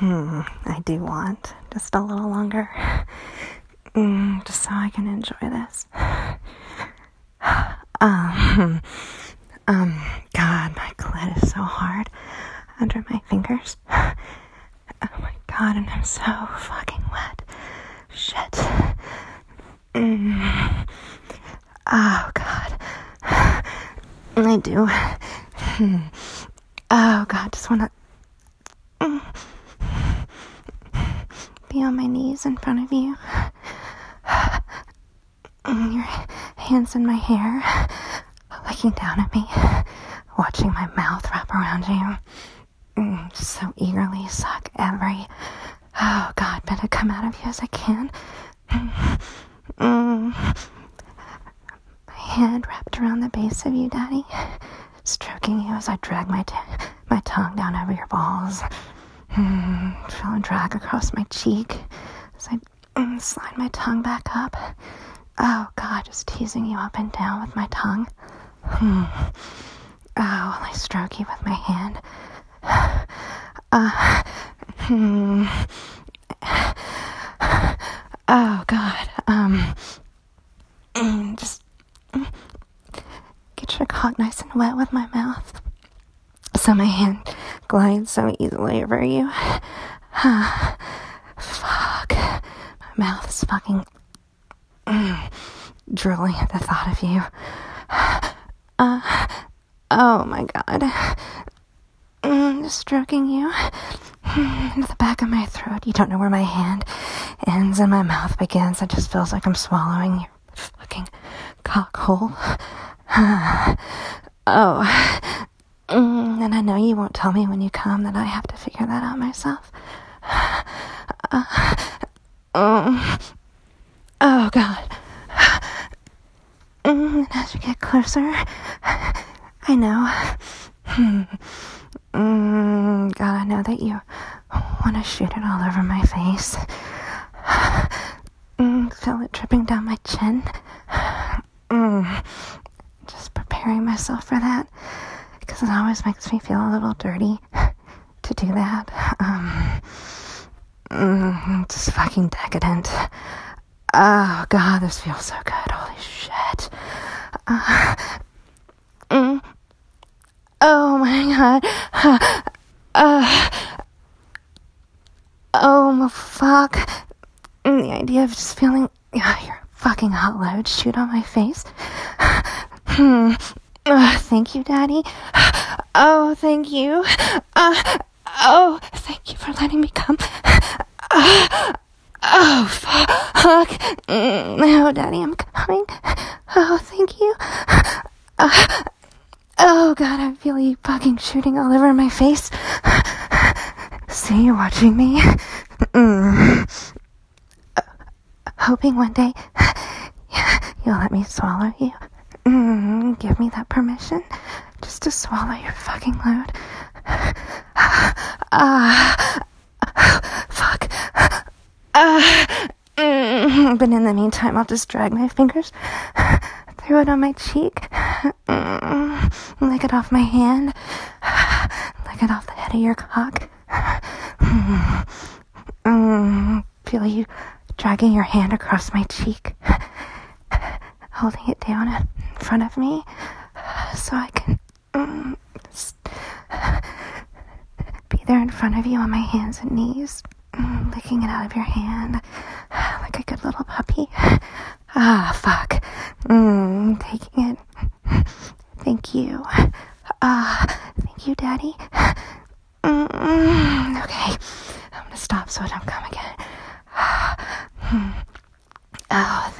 I do want just a little longer. Just so I can enjoy this. God, my clit is so hard under my fingers. Oh my God, and I'm so fucking wet. Shit. Oh God. I do. Oh God, just wanna be on my knees in front of you. Your hands in my hair, looking down at me, watching my mouth wrap around you. Just so eagerly suck every, oh God, bit of come out of you as I can. My hand wrapped around the base of you, Daddy, stroking you as I drag my tongue down over your balls. Feel a drag across my cheek as I slide my tongue back up. Oh God, just teasing you up and down with my tongue. Oh, while I stroke you with my hand. Oh God, just get your cock nice and wet with my mouth, so my hand glides so easily over you. Fuck, my mouth is fucking drooling at the thought of you. Oh my God. Just stroking you into the back of my throat. You don't know where my hand ends and my mouth begins. It just feels like I'm swallowing your fucking cock hole. Oh. And I know you won't tell me when you come that I have to figure that out myself. Oh God. And as you get closer, I know. God, I know that you want to shoot it all over my face. Feel it dripping down my chin. Just preparing myself for that, because it always makes me feel a little dirty to do that. Just fucking decadent. Oh God, this feels so good. Holy shit. Oh my God. Oh fuck. The idea of just feeling your fucking hot load shoot on my face. Thank you, Daddy. Oh, thank you. Oh, thank you for letting me come. Oh, fuck. No, Daddy, I'm coming. Oh, thank you. Oh, God, I feel you fucking shooting all over my face. See you watching me. Hoping one day you'll let me swallow you. Give me that permission just to swallow your fucking load. Fuck. But in the meantime, I'll just drag my fingers through it on my cheek. Lick it off my hand. Lick it off the head of your cock. Feel you dragging your hand across my cheek, holding it down in front of me so I can just be there in front of you on my hands and knees, licking it out of your hand like a good little puppy. Fuck. Taking it. Thank you. Thank you, Daddy. Okay, I'm gonna stop so I don't come again. Oh,